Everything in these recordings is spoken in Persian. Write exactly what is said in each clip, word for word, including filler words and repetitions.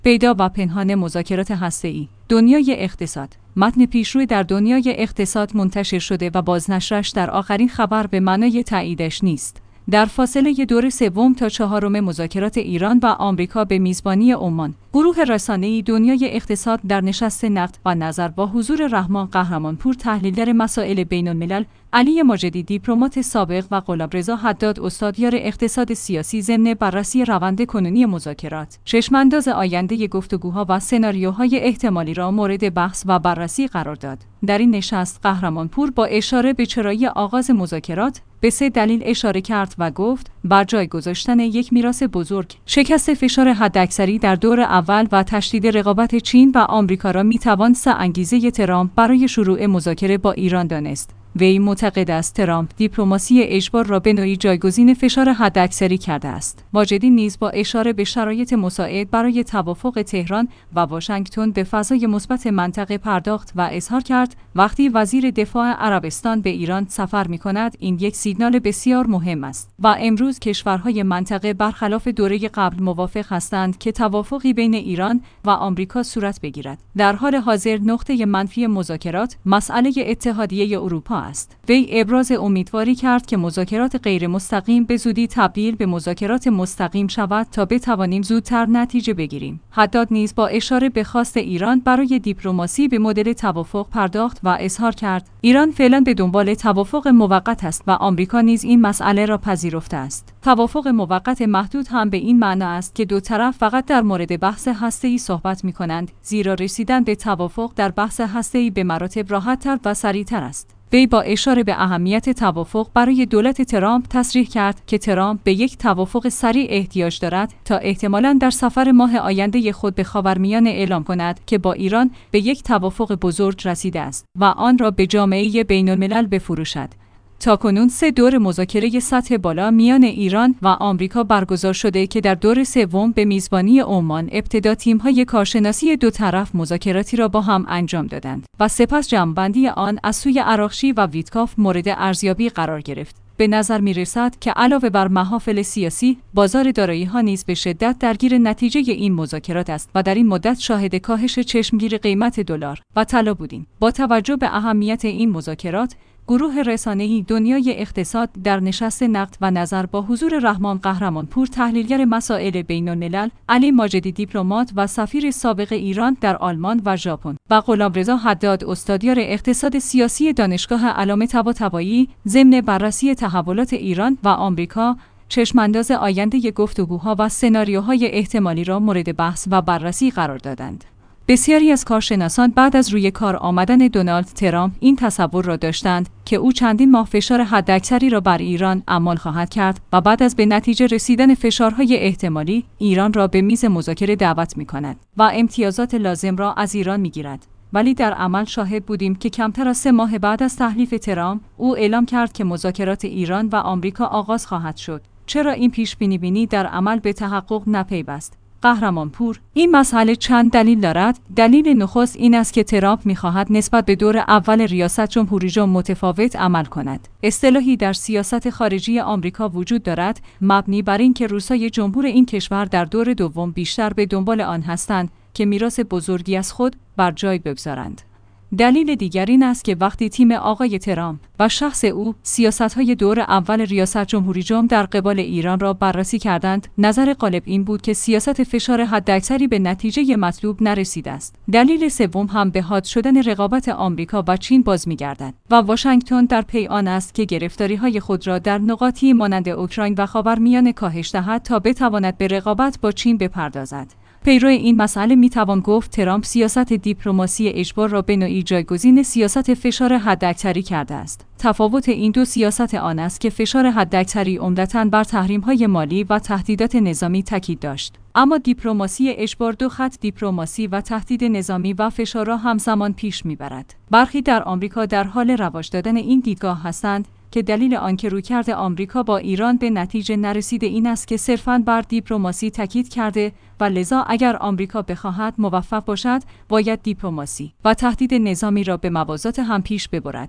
پیدا و پنهان مذاکرات هسته‌ای. دنیای اقتصاد. متن پیشروی در دنیای اقتصاد منتشر شده و بازنشرش در آخرین خبر به معنای تاییدش نیست. در فاصله دور سوم تا چهارم مذاکرات ایران و آمریکا به میزبانی عمان، گروه رسانه‌ای دنیای اقتصاد در نشست نقد و نظر با حضور رحمان قهرمانپور تحلیلگر مسائل بین‌الملل، علی ماجدی دیپلمات سابق و غلامرضا حداد استادیار اقتصاد سیاسی ضمن بررسی روند کنونی مذاکرات، چشمانداز آینده گفتگوها و سناریوهای احتمالی را مورد بحث و بررسی قرار داد. در این نشست قهرمانپور با اشاره به چرایی آغاز مذاکرات به سه دلیل اشاره کرد و گفت بر جای گذاشتن یک میراث بزرگ، شکست فشار حداکثری در دور اول و تشدید رقابت چین و آمریکا را میتوان سه انگیزه ترامپ برای شروع مذاکره با ایران دانست. وی معتقد است ترامپ دیپلماسی اجبار را به نوعی جایگزین فشار حداکثری کرده است. ماجدی نیز با اشاره به شرایط مساعد برای توافق تهران و واشنگتن به فضای مثبت منطقه پرداخت و اظهار کرد وقتی وزیر دفاع عربستان به ایران سفر می‌کند این یک سیگنال بسیار مهم است و امروز کشورهای منطقه برخلاف دوره قبل موافق هستند که توافقی بین ایران و آمریکا صورت بگیرد. در حال حاضر نقطه منفی مذاکرات مسئله اتحادیه اروپا است. وی ابراز امیدواری کرد که مذاکرات غیر مستقیم به زودی تبدیل به مذاکرات مستقیم شود تا بتوانیم زودتر نتیجه بگیریم. حداد نیز با اشاره به خواست ایران برای دیپلماسی به مدل توافق پرداخت و اظهار کرد ایران فعلا به دنبال توافق موقت است و آمریکا نیز این مسئله را پذیرفته است. توافق موقت محدود هم به این معنی است که دو طرف فقط در مورد بحث هسته‌ای صحبت می‌کنند، زیرا رسیدن به توافق در بحث هسته‌ای به مراتب راحت‌تر و سریع‌تر است. وی با اشاره به اهمیت توافق برای دولت ترامپ تصریح کرد که ترامپ به یک توافق سریع احتیاج دارد تا احتمالاً در سفر ماه آینده خود به خاورمیانه اعلام کند که با ایران به یک توافق بزرگ رسیده است و آن را به جامعه بین‌الملل بفروشد. تاکنون سه دور مذاکره سطح بالا میان ایران و آمریکا برگزار شده که در دور سوم به میزبانی عمان ابتدا تیم‌های کارشناسی دو طرف مذاکراتی را با هم انجام دادند و سپس جمع‌بندی آن از سوی عراقچی و ویتکاف مورد ارزیابی قرار گرفت. به نظر می رسد که علاوه بر محافل سیاسی، بازار دارایی‌ها نیز به شدت درگیر نتیجه این مذاکرات است و در این مدت شاهد کاهش چشمگیر قیمت دلار و طلا بودیم. با توجه به اهمیت این مذاکرات، گروه رسانه‌ای دنیای اقتصاد در نشست نقد و نظر با حضور رحمان قهرمانپور تحلیلگر مسائل بین‌الملل، علی ماجدی دیپلمات و سفیر سابق ایران در آلمان و ژاپن و غلامرضا حداد استادیار اقتصاد سیاسی دانشگاه علامه طباطبایی ضمن بررسی تحولات ایران و آمریکا چشمانداز آینده گفتگوها و سناریوهای احتمالی را مورد بحث و بررسی قرار دادند. بسیاری از کارشناسان بعد از روی کار آمدن دونالد ترامپ این تصور را داشتند که او چندین ماه فشار حداکثری را بر ایران اعمال خواهد کرد و بعد از به نتیجه رسیدن فشارهای احتمالی ایران را به میز مذاکره دعوت می‌کند و امتیازات لازم را از ایران می‌گیرد. ولی در عمل شاهد بودیم که کمتر از سه ماه بعد از تحلیف ترامپ او اعلام کرد که مذاکرات ایران و آمریکا آغاز خواهد شد. چرا این پیش بینی بینی در عمل به تحقق نپیوست؟ قهرمانپور این مسئله چند دلیل دارد. دلیل نخست این است که ترامپ می‌خواهد نسبت به دور اول ریاست جمهوری جم متفاوت عمل کند. اصطلاحی در سیاست خارجی آمریکا وجود دارد مبنی بر اینکه روسای جمهور این کشور در دور دوم بیشتر به دنبال آن هستند که میراث بزرگی از خود بر جای بگذارند. دلیل دیگر این است که وقتی تیم آقای ترامپ و شخص او سیاست‌های دور اول ریاست جمهوری جم در قبال ایران را بررسی کردند، نظر غالب این بود که سیاست فشار حداکثری به نتیجه مطلوب نرسیده است. دلیل سوم هم به حاد شدن رقابت آمریکا و چین باز می‌گردد و واشنگتن در پی آن است که گرفتاری‌های خود را در نقاطی مانند اوکراین و خاورمیانه کاهش دهد تا بتواند به رقابت با چین بپردازد. پیرو این مسئله میتوان گفت ترامپ سیاست دیپلماسی اجبار را به نوعی جایگزین سیاست فشار حداکثری کرده است. تفاوت این دو سیاست آن است که فشار حداکثری عمدتاً بر تحریم‌های مالی و تهدیدات نظامی تاکید داشت، اما دیپلماسی اجبار دو خط دیپلماسی و تهدید نظامی و فشار را همزمان پیش میبرد. برخی در آمریکا در حال رواج دادن این دیدگاه هستند که دلیل آنکه رویکرد آمریکا با ایران به نتیجه نرسیده این است که صرفاً بر دیپلماسی تاکید کرده و لذا اگر آمریکا بخواهد موفق باشد باید دیپلماسی و تهدید نظامی را به موازات هم پیش ببرد.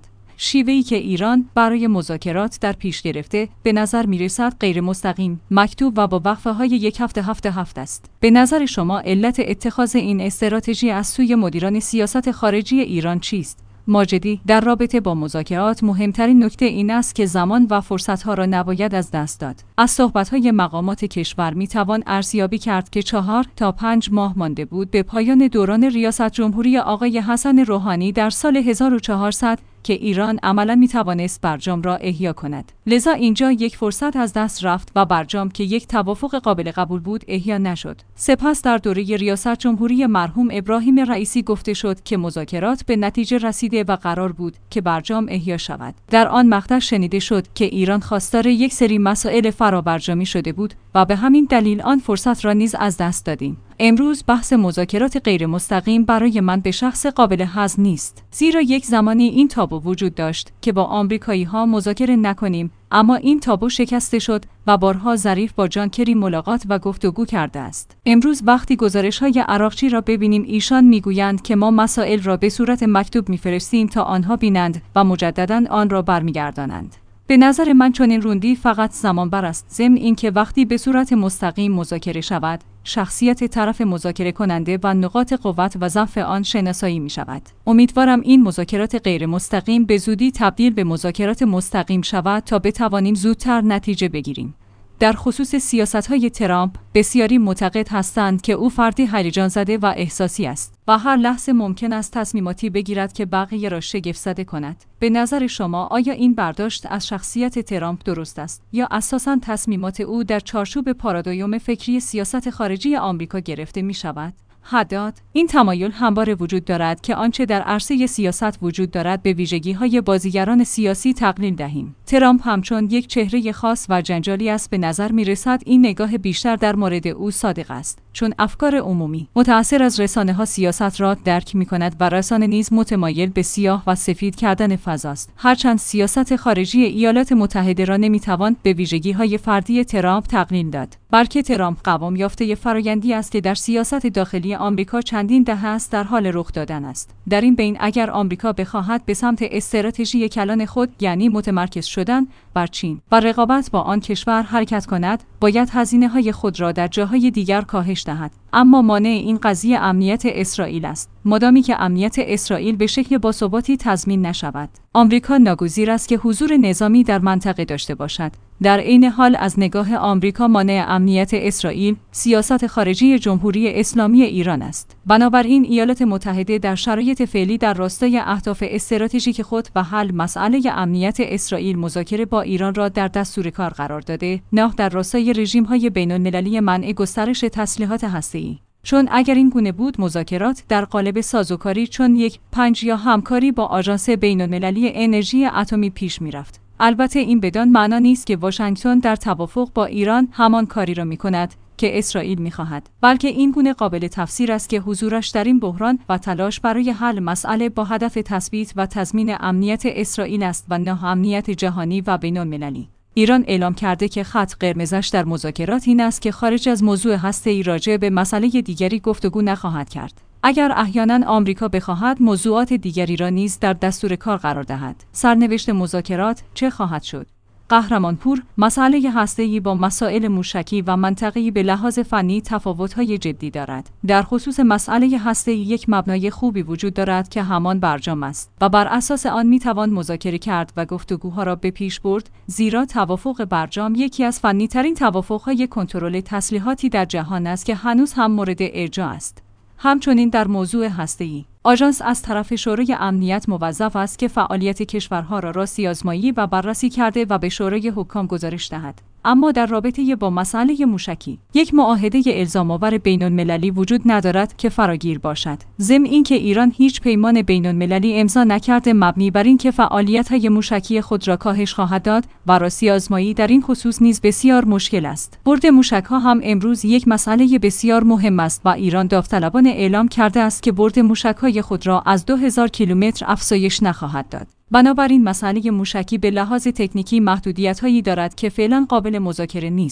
شیوهی که ایران برای مذاکرات در پیش گرفته به نظر می‌رسد غیر مستقیم، مکتوب و با وقفه‌های یک هفته هفته هفت است. به نظر شما علت اتخاذ این استراتژی از سوی مدیران سیاست خارجی ایران چیست؟ ماجدی در رابطه با مذاکرات مهمترین نکته این است که زمان و فرصتها را نباید از دست داد. از صحبت‌های مقامات کشور می‌توان ارزیابی کرد که چهار تا پنج ماه مانده بود به پایان دوران ریاست جمهوری آقای حسن روحانی در سال هزار و چهارصد که ایران عملاً می‌توانست برجام را احیا کند. لذا اینجا یک فرصت از دست رفت و برجام که یک توافق قابل قبول بود احیا نشد. سپس در دوره ریاست جمهوری مرحوم ابراهیم رئیسی گفته شد که مذاکرات به نتیجه رسیده و قرار بود که برجام احیا شود. در آن مقطع شنیده شد که ایران خواستار یک سری مسائل فرابرجامی شده بود و به همین دلیل آن فرصت را نیز از دست دادیم. امروز بحث مذاکرات غیر مستقیم برای من به شخص قابل هضم نیست، زیرا یک زمانی این تابو وجود داشت که با آمریکایی‌ها مذاکره نکنیم، اما این تابو شکسته شد و بارها ظریف با جان کری ملاقات و گفتگو کرده است. امروز وقتی گزارش‌های عراقچی را ببینیم ایشان میگویند که ما مسائل را به صورت مکتوب میفرستیم تا آنها بینند و مجدداً آن را برمیگردانند. به نظر من چنین روندی فقط زمان بر است، ضمن اینکه وقتی به صورت مستقیم مذاکره شود، شخصیت طرف مذاکره کننده و نقاط قوت و ضعف آن شناسایی می شود. امیدوارم این مذاکرات غیر مستقیم به زودی تبدیل به مذاکرات مستقیم شود تا بتوانیم زودتر نتیجه بگیریم. در خصوص سیاست‌های ترامپ بسیاری معتقد هستند که او فردی هیجان زده و احساسی است و هر لحظه ممکن است تصمیماتی بگیرد که بقیه را شگفت‌زده کند. به نظر شما آیا این برداشت از شخصیت ترامپ درست است یا اساساً تصمیمات او در چارچوب پارادایم فکری سیاست خارجی آمریکا گرفته می‌شود؟ حداد این تمایل همواره وجود دارد که آنچه در عرصه سیاست وجود دارد به ویژگی‌های بازیگران سیاسی تقلیل دهیم. ترامپ همچون یک چهره خاص و جنجالی است به نظر می‌رسد این نگاه بیشتر در مورد او صادق است، چون افکار عمومی متأثر از رسانه‌ها سیاست را درک می‌کند و رسانه نیز متمایل به سیاه و سفید کردن فضاست. هرچند سیاست خارجی ایالات متحده را نمی‌توان به ویژگی‌های فردی ترامپ تقلیل داد، بلکه ترامپ قوام یافته فرآیندی است که در سیاست داخلی آمریکا چندین دهه است در حال رخ دادن است. در این بین اگر آمریکا بخواهد به سمت استراتژی کلان خود، یعنی متمرکز شدن بر چین و رقابت با آن کشور حرکت کند، باید هزینه‌های خود را در جاهای دیگر کاهش دهد. اما مانع این قضیه امنیت اسرائیل است. مادامی که امنیت اسرائیل به شکل باثباتی تضمین نشود، آمریکا ناگزیر است که حضور نظامی در منطقه داشته باشد. در عین حال از نگاه آمریکا مانع امنیت اسرائیل سیاست خارجی جمهوری اسلامی ایران است. بنابراین ایالات متحده در شرایط فعلی در راستای اهداف استراتژیک خود و حل مسئله امنیت اسرائیل مذاکره با ایران را در دستور کار قرار داده، نه در راستای رژیم‌های بین‌المللی منع گسترش تسلیحات هسته‌ای. چون اگر این گونه بود مذاکرات در قالب سازوکاری چون یک پنج یا همکاری با آژانس بین‌المللی انرژی اتمی پیش می‌رفت. البته این بدان معنا نیست که واشنگتن در توافق با ایران همان کاری را می‌کند که اسرائیل می‌خواهد، بلکه این گونه قابل تفسیر است که حضورش در این بحران و تلاش برای حل مسئله با هدف تثبیت و تضمین امنیت اسرائیل است و نه امنیت جهانی و بین‌المللی. ایران اعلام کرده که خط قرمزش در مذاکرات این است که خارج از موضوع هسته‌ای راجع به مسئله دیگری گفتگو نخواهد کرد. اگر احیانا آمریکا بخواهد موضوعات دیگری را نیز در دستور کار قرار دهد، سرنوشت مذاکرات چه خواهد شد؟ قهرمانپور مسئله هسته‌ای با مسائل موشکی و منطقه‌ای به لحاظ فنی تفاوت‌های جدی دارد. در خصوص مسئله هسته‌ای یک مبنای خوبی وجود دارد که همان برجام است و بر اساس آن می‌توان مذاکره کرد و گفتگوها را به پیش برد، زیرا توافق برجام یکی از فنی‌ترین توافق‌های کنترل تسلیحاتی در جهان است که هنوز هم مورد ارجاع است. همچنین در موضوع هسته‌ای، آژانس از طرف شورای امنیت موظف است که فعالیت کشورها را راستی‌آزمایی و بررسی کرده و به شورای حکام گزارش دهد. اما در رابطه با مسئله موشکی، یک معاهده الزام‌آور بین‌المللی وجود ندارد که فراگیر باشد. ضمن اینکه ایران هیچ پیمان بین‌المللی امضا نکرده مبنی بر اینکه فعالیت‌های موشکی خود را کاهش خواهد داد و راستی‌آزمایی در این خصوص نیز بسیار مشکل است. برد موشک‌ها هم امروز یک مسئله بسیار مهم است و ایران داوطلبانه اعلام کرده است که برد موشک‌های خود را از دو هزار کیلومتر افزایش نخواهد داد. بنابراین مسئله موشکی به لحاظ تکنیکی محدودیت‌هایی دارد که فعلا قابل مذاکره نیست.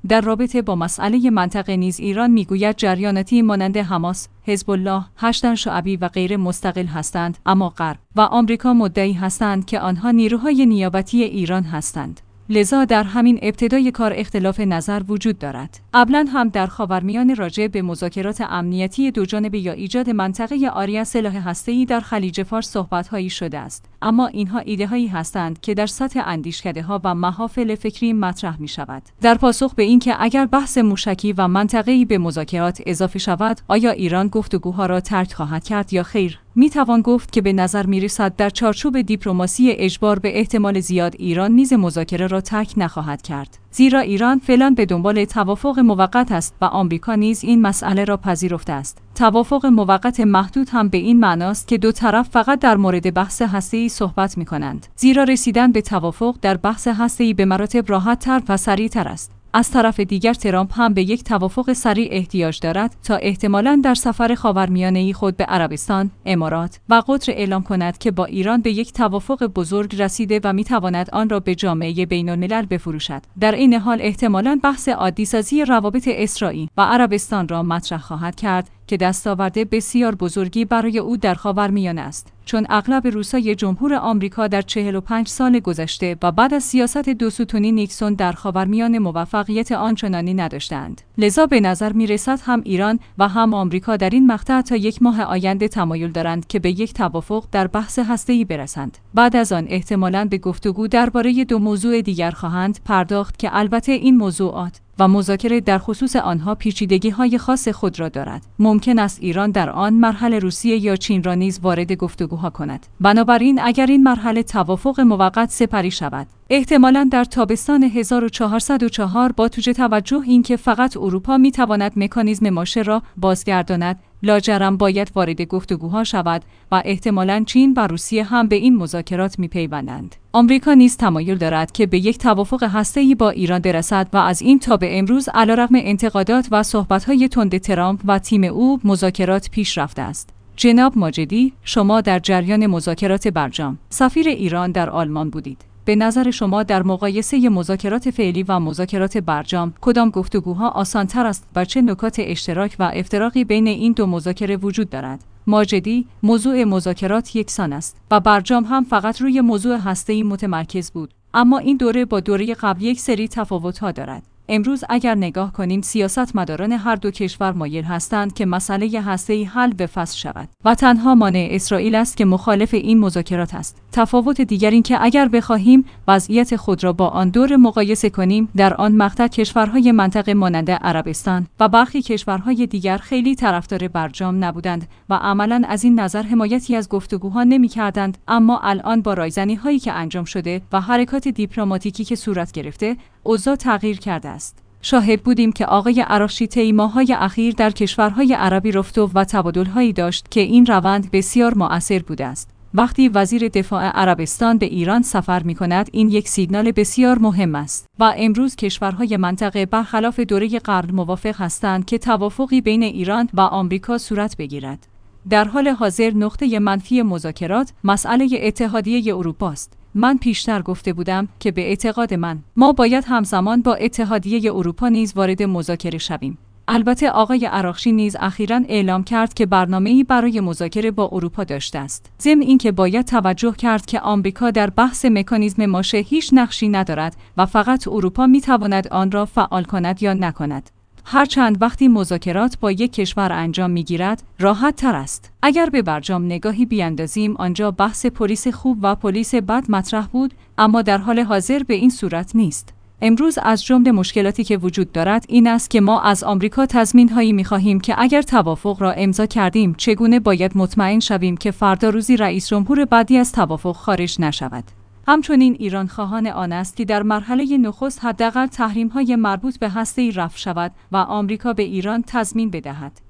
در رابطه با مسئله منطقه نیز ایران میگوید جریاناتی مانند حماس، حزب الله، هشت شعبی و غیره مستقل هستند، اما غرب و آمریکا مدعی هستند که آنها نیروهای نیابتی ایران هستند. لذا در همین ابتدای کار اختلاف نظر وجود دارد. قبلا هم در خاورمیانه راجع به مذاکرات امنیتی دوجانبه یا ایجاد منطقه عاری از سلاح هسته‌ای در خلیج فارس صحبت‌هایی شده است، اما اینها ایده‌هایی هستند که در سطح اندیشکده‌ها و محافل فکری مطرح می‌شود. در پاسخ به اینکه اگر بحث موشکی و منطقه‌ای به مذاکرات اضافه شود، آیا ایران گفتگوها را ترک خواهد کرد یا خیر؟ می توان گفت که به نظر می رسد در چارچوب دیپلماسی اجبار به احتمال زیاد ایران نیز مذاکره را ترک نخواهد کرد، زیرا ایران فعلا به دنبال توافق موقت است و آمریکا نیز این مسئله را پذیرفته است. توافق موقت محدود هم به این معناست که دو طرف فقط در مورد بحث هسته‌ای صحبت می کنند، زیرا رسیدن به توافق در بحث هسته‌ای به مراتب راحت‌تر و سریع‌تر است. از طرف دیگر ترامپ هم به یک توافق سریع احتیاج دارد تا احتمالاً در سفر خاورمیانه‌ای خود به عربستان، امارات و قطر اعلام کند که با ایران به یک توافق بزرگ رسیده و می‌تواند آن را به جامعه بین‌الملل بفروشد. در این حال احتمالاً بحث عادی‌سازی روابط اسرائیل و عربستان را مطرح خواهد کرد که دستاورد بسیار بزرگی برای او در خاورمیانه است، چون اغلب روسای جمهور آمریکا در چهل و پنج سال گذشته و بعد از سیاست دوستانه نیکسون در خاورمیانه موفقیت آنچنانی نداشتند. لذا به نظر می‌رسد هم ایران و هم آمریکا در این مقطع تا یک ماه آینده تمایل دارند که به یک توافق در بحث هسته‌ای برسند. بعد از آن احتمالاً به گفتگو درباره دو موضوع دیگر خواهند پرداخت که البته این موضوعات و مذاکره در خصوص آنها پیچیدگی‌های خاص خود را دارد. ممکن است ایران در آن مرحله روسیه یا چین را نیز وارد گفتگوها کند. بنابراین اگر این مرحله توافق موقت سپری شود، احتمالاً در تابستان هزار و چهارصد و چهار با توجه اینکه فقط اروپا می‌تواند مکانیزم ماشه را بازگرداند، لاجرم باید وارد گفتگوها شود و احتمالاً چین و روسیه هم به این مذاکرات می‌پیوندند. آمریکا نیز تمایل دارد که به یک توافق هسته‌ای با ایران برسد و از این تا به امروز علیرغم انتقادات و صحبت‌های تند ترامپ و تیم او مذاکرات پیش رفته است. جناب ماجدی، شما در جریان مذاکرات برجام، سفیر ایران در آلمان بودید. به نظر شما در مقایسه مذاکرات فعلی و مذاکرات برجام کدام گفتگوها آسان‌تر است و چه نکات اشتراک و افتراقی بین این دو مذاکره وجود دارد؟ ماجدی، موضوع مذاکرات یکسان است و برجام هم فقط روی موضوع هسته‌ای متمرکز بود، اما این دوره با دوره قبل یک سری تفاوت‌ها دارد. امروز اگر نگاه کنیم سیاستمداران هر دو کشور مایل هستند که مسئله هسته‌ای حل به فصل شود و تنها مانع اسرائیل است که مخالف این مذاکرات است. تفاوت دیگر این که اگر بخواهیم وضعیت خود را با آن دور مقایسه کنیم، در آن مقطع کشورهای منطقه مانند عربستان و برخی کشورهای دیگر خیلی طرفدار برجام نبودند و عملاً از این نظر حمایتی از گفتگوها نمی‌کردند، اما الان با رایزنی‌هایی که انجام شده و حرکات دیپلماتیکی که صورت گرفته، اوضاع تغییر کرده است. شاهد بودیم که آقای عراقچی طی ماه‌های اخیر در کشورهای عربی رفت و تبادل‌هایی داشت که این روند بسیار مؤثر بوده است. وقتی وزیر دفاع عربستان به ایران سفر می‌کند، این یک سیگنال بسیار مهم است و امروز کشورهای منطقه برخلاف دوره قبل موافق هستند که توافقی بین ایران و آمریکا صورت بگیرد. در حال حاضر نقطه منفی مذاکرات مسئله اتحادیه اروپا است. من پیشتر گفته بودم که به اعتقاد من ما باید همزمان با اتحادیه اروپا نیز وارد مذاکره شویم. البته آقای عراقچی نیز اخیراً اعلام کرد که برنامه‌ای برای مذاکره با اروپا داشته است. ضمن اینکه باید توجه کرد که آمریکا در بحث مکانیزم ماشه هیچ نقشی ندارد و فقط اروپا می‌تواند آن را فعال کند یا نکند. هرچند وقتی مذاکرات با یک کشور انجام می‌گیرد، راحت تر است. اگر به برجام نگاهی بیاندازیم، آنجا بحث پلیس خوب و پلیس بد مطرح بود، اما در حال حاضر به این صورت نیست. امروز از جمله مشکلاتی که وجود دارد این است که ما از آمریکا تضمین‌هایی می‌خواهیم که اگر توافق را امضا کردیم، چگونه باید مطمئن شویم که فردا روزی رئیس جمهور بعدی از توافق خارج نشود. همچنین ایران خواهان آن است که در مرحله نخست حداقل تحریم‌های مربوط به هسته‌ای رفع شود و آمریکا به ایران تضمین بدهد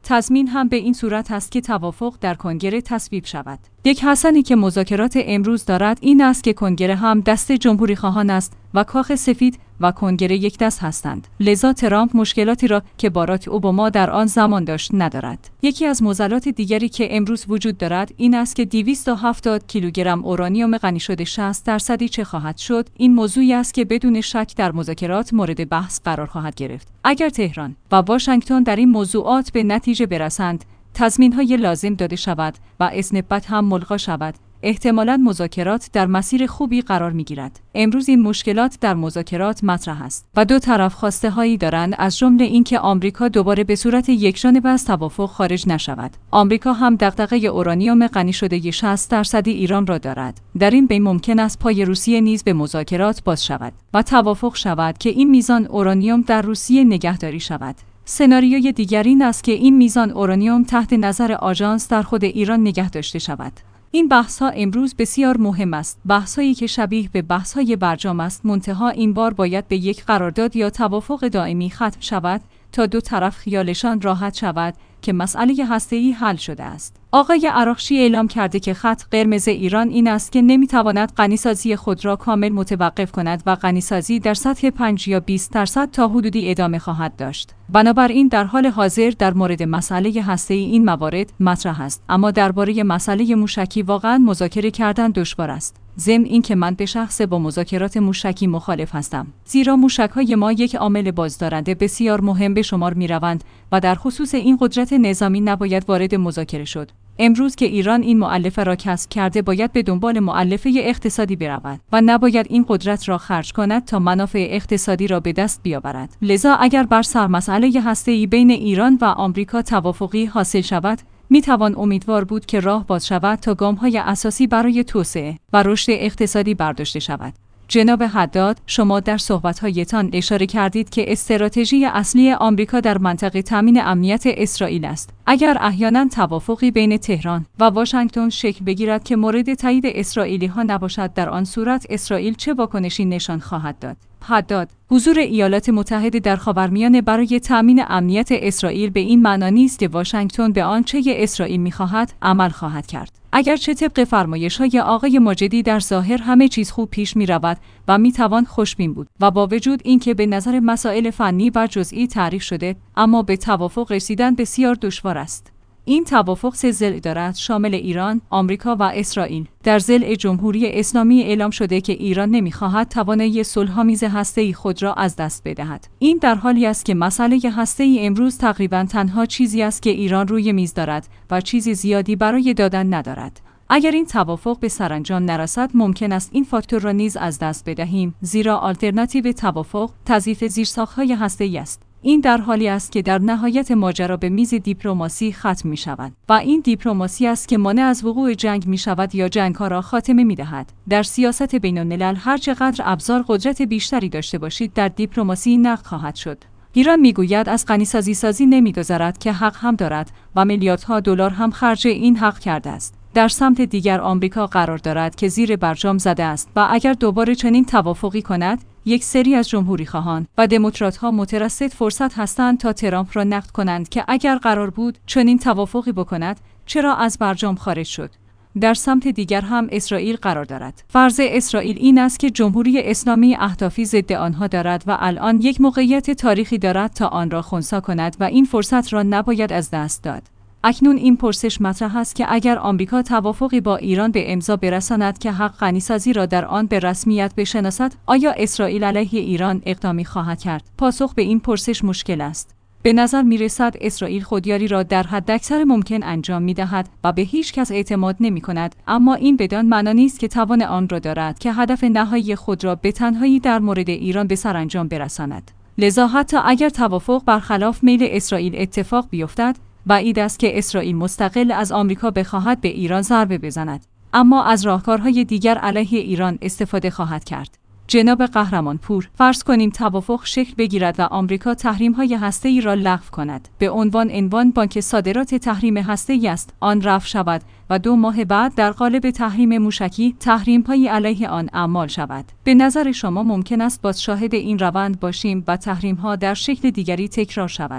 تضمین هم به این صورت است که توافق در کنگره تصویب شود. یک حسنی که مذاکرات امروز دارد این است که کنگره هم دست جمهوری خواهان است و کاخ سفید و کنگره یک دست هستند. لذا ترامپ مشکلاتی را که باراک اوباما در آن زمان داشت ندارد. یکی از معضلات دیگری که امروز وجود دارد این است که دویست و هفتاد کیلوگرم اورانیوم غنی شده شصت درصدی چه خواهد شد. این موضوعی است که بدون شک در مذاکرات مورد بحث قرار خواهد گرفت. اگر تهران و واشنگتن در این موضوعات به نتیجه برسند، تضمین‌های لازم داده شود و اسنپت هم ملغا شود، احتمالاً مذاکرات در مسیر خوبی قرار می‌گیرد. امروز این مشکلات در مذاکرات مطرح است و دو طرف خواسته‌هایی دارند، از جمله اینکه آمریکا دوباره به صورت یکجانبه از توافق خارج نشود. آمریکا هم دغدغه اورانیوم غنی شده شصت درصدی ایران را دارد. در این بین ممکن است پای روسیه نیز به مذاکرات باز شود و توافق شود که این میزان اورانیوم در روسیه نگهداری شود. سناریوی دیگر این است که این میزان اورانیوم تحت نظر آژانس در خود ایران نگه داشته شود. این بحث‌ها امروز بسیار مهم است. بحث‌هایی که شبیه به بحث‌های برجام است، منتها این بار باید به یک قرارداد یا توافق دائمی ختم شود تا دو طرف خیالشان راحت شود که مسئله هسته‌ای حل شده است. آقای عراقچی اعلام کرده که خط قرمز ایران این است که نمی‌تواند غنیسازی خود را کامل متوقف کند و غنیسازی در سطح پنج یا بیست درصد تا حدودی ادامه خواهد داشت. بنابراین در حال حاضر در مورد مسئله هسته‌ای این موارد مطرح است، اما درباره مسئله موشکی واقعاً مذاکره کردن دشوار است. ضمن اینکه من به شخص با مذاکرات موشکی مخالف هستم، زیرا موشک‌های ما یک عامل بازدارنده بسیار مهم به شمار می‌روند و در خصوص این قدرت نظامی نباید وارد مذاکره شد. امروز که ایران این مؤلفه را کسب کرده باید به دنبال مؤلفه اقتصادی برود و نباید این قدرت را خرج کند تا منافع اقتصادی را به دست بیاورد. لذا اگر بر سر مسئله هسته‌ای بین ایران و آمریکا توافقی حاصل شود، می توان امیدوار بود که راه باز شود تا گام‌های اساسی برای توسعه و رشد اقتصادی برداشته شود. جناب حداد، شما در صحبت‌هایتان اشاره کردید که استراتژی اصلی آمریکا در منطقه تامین امنیت اسرائیل است. اگر احیانا توافقی بین تهران و واشنگتن شکل بگیرد که مورد تایید اسرائیلی‌ها نباشد، در آن صورت اسرائیل چه واکنشی نشان خواهد داد؟ حداد: حضور ایالات متحده در خاورمیانه برای تامین امنیت اسرائیل به این معنا نیست که واشنگتن به آنچه اسرائیل می‌خواهد عمل خواهد کرد. اگرچه طبق فرمایش‌های آقای ماجدی در ظاهر همه چیز خوب پیش می‌رود و می‌توان خوشبین بود و با وجود اینکه به نظر مسائل فنی و جزئی تعریف شده، اما به توافق رسیدن بسیار دشوار است. این توافق سه ضلع دارد، شامل ایران، آمریکا و اسرائیل. در ضلع جمهوری اسلامی اعلام شده که ایران نمی‌خواهد توانایی صلح‌آمیز هسته‌ای خود را از دست بدهد. این در حالی است که مسئله هسته‌ای امروز تقریباً تنها چیزی است که ایران روی میز دارد و چیز زیادی برای دادن ندارد. اگر این توافق به سرانجام نرسد، ممکن است این فاکتور را نیز از دست بدهیم، زیرا آلترناتیو توافق تضعیف زیرساخت‌های هسته‌ای است. این در حالی است که در نهایت ماجرا به میز دیپلماسی ختم می شود و این دیپلماسی است که مانع از وقوع جنگ می شود یا جنگ‌ها را خاتمه می دهد. در سیاست بین الملل هر چقدر ابزار قدرت بیشتری داشته باشید، در دیپلماسی نقد خواهد شد. ایران میگوید از غنیسازی سازی نمی‌گذرد که حق هم دارد و میلیاردها دلار هم خرج این حق کرده است. در سمت دیگر آمریکا قرار دارد که زیر برجام زده است و اگر دوباره چنین توافقی کند، یک سری از جمهوری خواهان و دموکرات‌ها مترصد فرصت هستند تا ترامپ را نقد کنند که اگر قرار بود چنین توافقی بکند، چرا از برجام خارج شد. در سمت دیگر هم اسرائیل قرار دارد. فرض اسرائیل این است که جمهوری اسلامی اهدافی ضد آنها دارد و الان یک موقعیت تاریخی دارد تا آن را خنثی کند و این فرصت را نباید از دست داد. اکنون این پرسش مطرح است که اگر آمریکا توافقی با ایران به امضا برساند که حق غنیسازی را در آن به رسمیت بشناسد، آیا اسرائیل علیه ایران اقدامی خواهد کرد؟ پاسخ به این پرسش مشکل است. به نظر می رسد اسرائیل خودیاری را در حداکثر ممکن انجام می دهد و به هیچ کس اعتماد نمی کند، اما این بدان معنا نیست که توان آن را دارد که هدف نهایی خود را به تنهایی در مورد ایران به سرانجام برساند. لذا حتی اگر توافق برخلاف میل اسرائیل اتفاق بیفتد، بعید است که اسرائیل مستقل از آمریکا بخواهد به ایران ضربه بزند، اما از راهکارهای دیگر علیه ایران استفاده خواهد کرد. جناب قهرمانپور، فرض کنیم توافق شکل بگیرد و آمریکا تحریم‌های هسته‌ای را لغو کند. به عنوان عنوان بانک صادرات تحریم هسته‌ای است، آن رفع شود و دو ماه بعد در قالب تحریم موشکی تحریم‌های علیه آن اعمال شود. به نظر شما ممکن است باز شاهد این روند باشیم و تحریم‌ها در شکل دیگری تکرار شود؟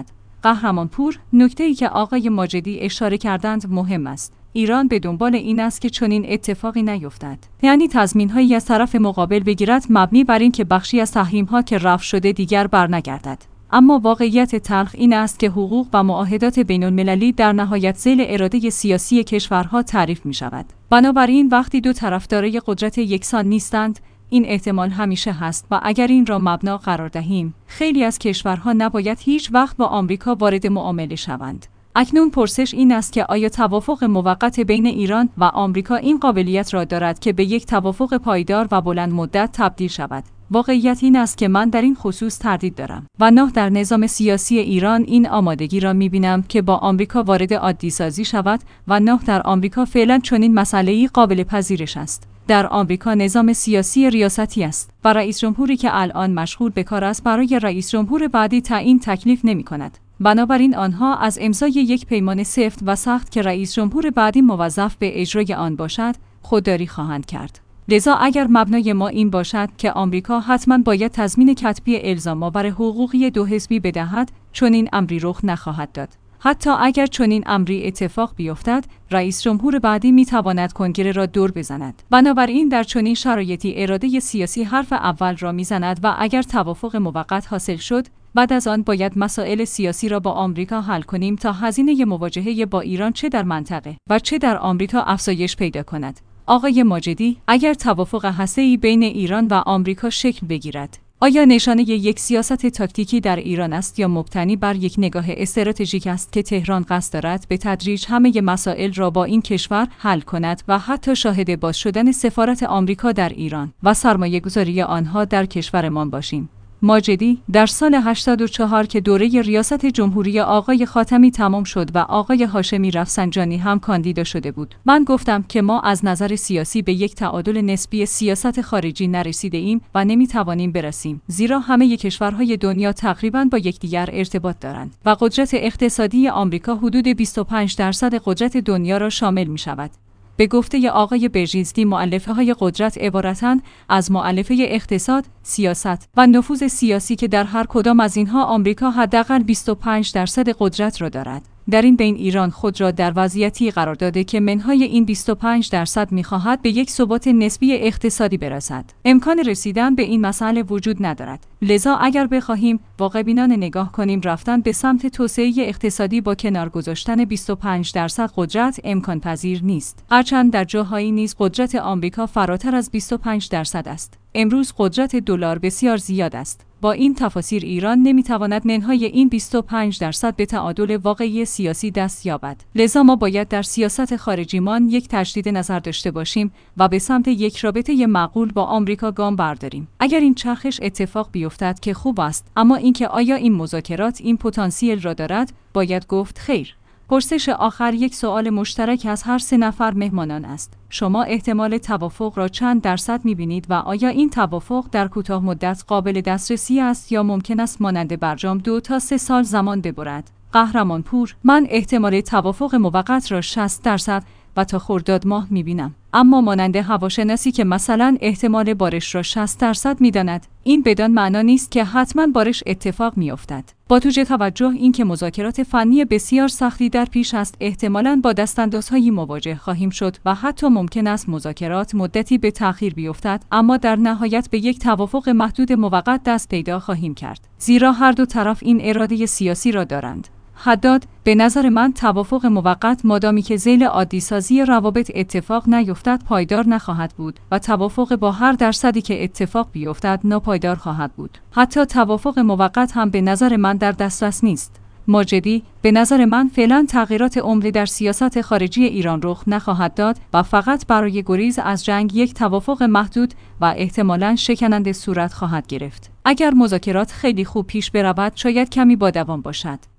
قهرمانپور، نکته‌ای که آقای ماجدی اشاره کردند مهم است. ایران به دنبال این است که چنین اتفاقی نیفتد. یعنی تضمین‌هایی از طرف مقابل بگیرد مبنی بر این که بخشی از تحریم‌ها که رفع شده دیگر برنگردد. اما واقعیت تلخ این است که حقوق و معاهدات بین‌المللی در نهایت ذیل اراده سیاسی کشورها تعریف می‌شود. بنابراین وقتی دو طرف دارای قدرت یکسان نیستند، این احتمال همیشه هست و اگر این را مبنا قرار دهیم، خیلی از کشورها نباید هیچ وقت با آمریکا وارد معامله شوند. اکنون پرسش این است که آیا توافق موقت بین ایران و آمریکا این قابلیت را دارد که به یک توافق پایدار و بلند مدت تبدیل شود؟ واقعیت این است که من در این خصوص تردید دارم و نه در نظام سیاسی ایران این آمادگی را می‌بینم که با آمریکا وارد عادی سازی شود و نه در آمریکا فعلا چنین مسئله‌ای قابل پذیرش است. در آمریکا نظام سیاسی ریاستی است و رئیس جمهوری که الان مشغول به کار است برای رئیس جمهور بعدی تعیین تکلیف نمی‌کند. بنابراین آنها از امضای یک پیمان سفت و سخت که رئیس جمهور بعدی موظف به اجرای آن باشد، خودداری خواهند کرد. لذا اگر مبنای ما این باشد که آمریکا حتما باید تضمین کتبی الزام‌آور حقوقی دو حزبی بدهد، چنین امری رخ نخواهد داد. حتی اگر چنین امری اتفاق بیفتد، رئیس جمهور بعدی میتواند کنگره را دور بزند. بنابراین در چنین شرایطی اراده سیاسی حرف اول را میزند و اگر توافق موقت حاصل شد، بعد از آن باید مسائل سیاسی را با آمریکا حل کنیم تا هزینه مواجهه با ایران چه در منطقه و چه در آمریکا افزایش پیدا کند. آقای ماجدی، اگر توافق هسته‌ای بین ایران و آمریکا شکل بگیرد، آیا نشانه یک سیاست تاکتیکی در ایران است یا مبتنی بر یک نگاه استراتژیک است که تهران قصد دارد به تدریج همه مسائل را با این کشور حل کند و حتی شاهد باز شدن سفارت آمریکا در ایران و سرمایه‌گذاری آنها در کشورمان باشیم؟ ماجدی در سال هشتاد و چهار که دوره ریاست جمهوری آقای خاتمی تمام شد و آقای هاشمی رفسنجانی هم کاندیدا شده بود، من گفتم که ما از نظر سیاسی به یک تعادل نسبی سیاست خارجی نرسیده ایم و نمیتوانیم برسیم، زیرا همه کشورهای دنیا تقریباً با یکدیگر ارتباط دارند و قدرت اقتصادی آمریکا حدود بیست و پنج درصد قدرت دنیا را شامل می شود. به گفته آقای برژینسکی مؤلفه‌های قدرت عبارتند از مؤلفه اقتصاد، سیاست و نفوذ سیاسی که در هر کدام از اینها آمریکا حداقل بیست و پنج درصد قدرت را دارد. در این بین ایران خود را در وضعیتی قرار داده که منهای این بیست و پنج درصد می‌خواهد به یک ثبات نسبی اقتصادی برسد. امکان رسیدن به این مسئله وجود ندارد. لذا اگر بخواهیم واقع‌بینانه نگاه کنیم، رفتن به سمت توسعه اقتصادی با کنار گذاشتن بیست و پنج درصد قدرت امکان پذیر نیست. هرچند در جاهایی نیز قدرت آمریکا فراتر از بیست و پنج درصد است. امروز قدرت دلار بسیار زیاد است. با این تفاسیر ایران نمیتواند منهای این بیست و پنج درصد به تعادل واقعی سیاسی دست یابد. لذا ما باید در سیاست خارجیمان یک تجدید نظر داشته باشیم و به سمت یک رابطه معقول با آمریکا گام برداریم. اگر این چرخش اتفاق بیفتد که خوب است، اما اینکه آیا این مذاکرات این پتانسیل را دارد، باید گفت خیر. پرسش آخر یک سوال مشترک از هر سه نفر مهمانان است. شما احتمال توافق را چند درصد می‌بینید و آیا این توافق در کوتاه مدت قابل دسترسی است یا ممکن است مانند برجام دو تا سه سال زمان ببرد؟ قهرمانپور، من احتمال توافق موقت را شصت درصد و تا خرداد ماه می‌بینم. اما مانند هواشناسی که مثلا احتمال بارش را شصت درصد می‌داند، این بدان معنا نیست که حتما بارش اتفاق می‌افتد. با توجه توجه اینکه مذاکرات فنی بسیار سختی در پیش است، احتمالاً با دستاندازهایی مواجه خواهیم شد و حتی ممکن است مذاکرات مدتی به تأخیر بیفتد، اما در نهایت به یک توافق محدود موقت دست پیدا خواهیم کرد، زیرا هر دو طرف این اراده سیاسی را دارند. حداد، به نظر من توافق موقت مادامی که ذیل عادی سازی روابط اتفاق نیفتد پایدار نخواهد بود و توافق با هر درصدی که اتفاق بیفتد ناپایدار خواهد بود. حتی توافق موقت هم به نظر من در دسترس نیست. ماجدی، به نظر من فعلا تغییرات عمده در سیاست خارجی ایران رخ نخواهد داد و فقط برای گریز از جنگ یک توافق محدود و احتمالاً شکننده صورت خواهد گرفت. اگر مذاکرات خیلی خوب پیش برود، شاید کمی با دوام باشد.